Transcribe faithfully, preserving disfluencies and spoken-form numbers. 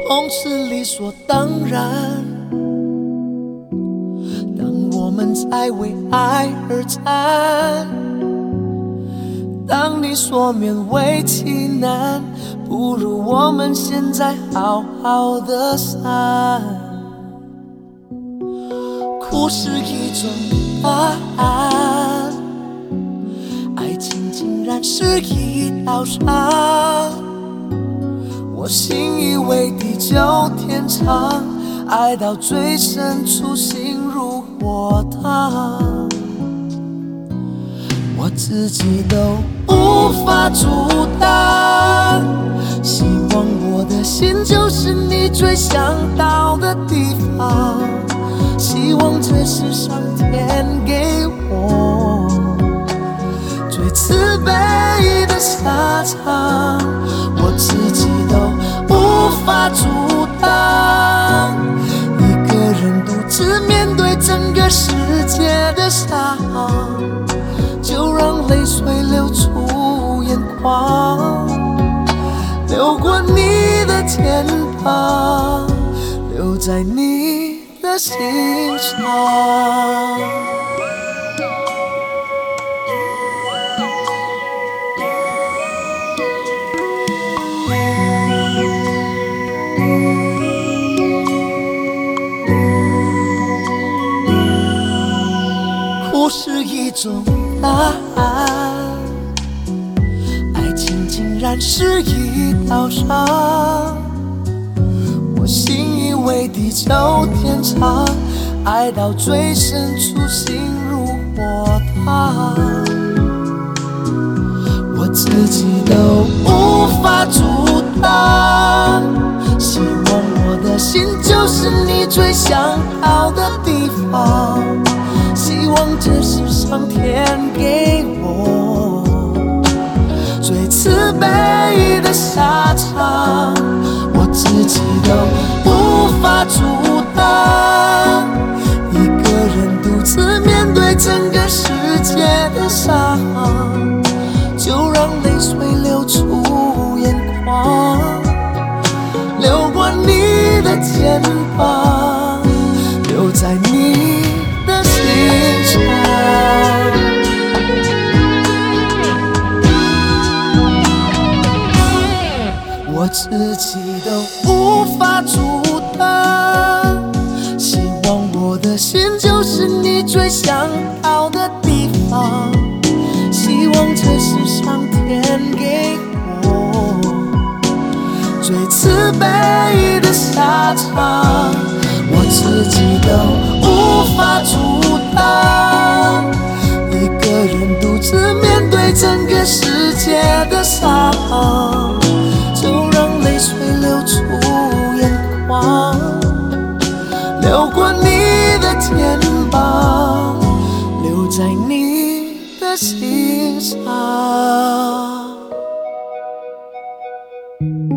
总是理所当然。当我们在为爱而战，当你说勉为其难，不如我们现在好好的散。哭是一种答案，爱情竟然是一道伤。我信以为地久天长，爱到最深处心如火烫，我自己都无法阻挡。希望我的心就是你最想到的地方，希望这是上天给我最慈悲的下场，我自己都无法阻挡。一个人独自面对整个世界的伤，就让泪水流出眼眶，流过你的肩膀，留在你的心上。哭是一种答案，爱情竟然是一道伤。我信以为地久天长，爱到最深处心如火烫，我自己都无法阻挡。希望我的心就是你最想到的地方，希望这是上天给我最慈悲的下场，我自己都无法阻挡。一个人独自面对整个世界的伤，就让泪水流出眼眶，流过你的肩膀，留在你的心上。我自己都无法阻挡，希望我的心就是你最想到的地方，希望这是上天给我最慈悲的下场，我自己都无法阻挡。一个人独自面对整个世界的伤，就让泪水流出眼眶，流过你的肩膀，留在你的心上。